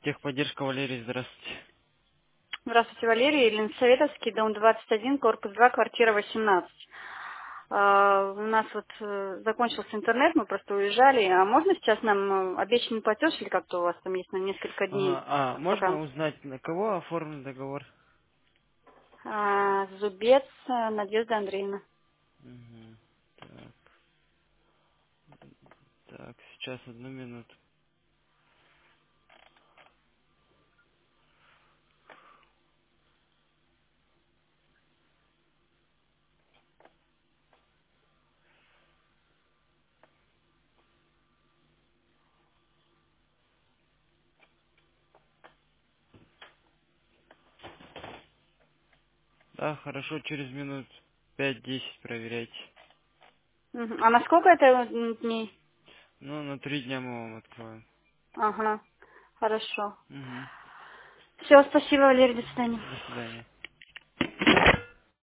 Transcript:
Техподдержка, Валерий, здравствуйте. Здравствуйте, Валерий. Ленсоветовский, дом 21, корпус 2, квартира 18. У нас вот закончился интернет, мы просто уезжали. А можно сейчас нам обещанный платеж или как-то у вас там есть на несколько дней? Пока. Можно узнать, на кого оформлен договор? Зубец Надежда Андреевна. Мгм. Так, так, сейчас одну минуту. Да, хорошо, через минут 5-10 проверяйте. Мгм. А на сколько это дней? Ну, на 3 дня мы вам откроем. Ага, хорошо. Угу. Все, спасибо, Валерий, до свидания. До свидания.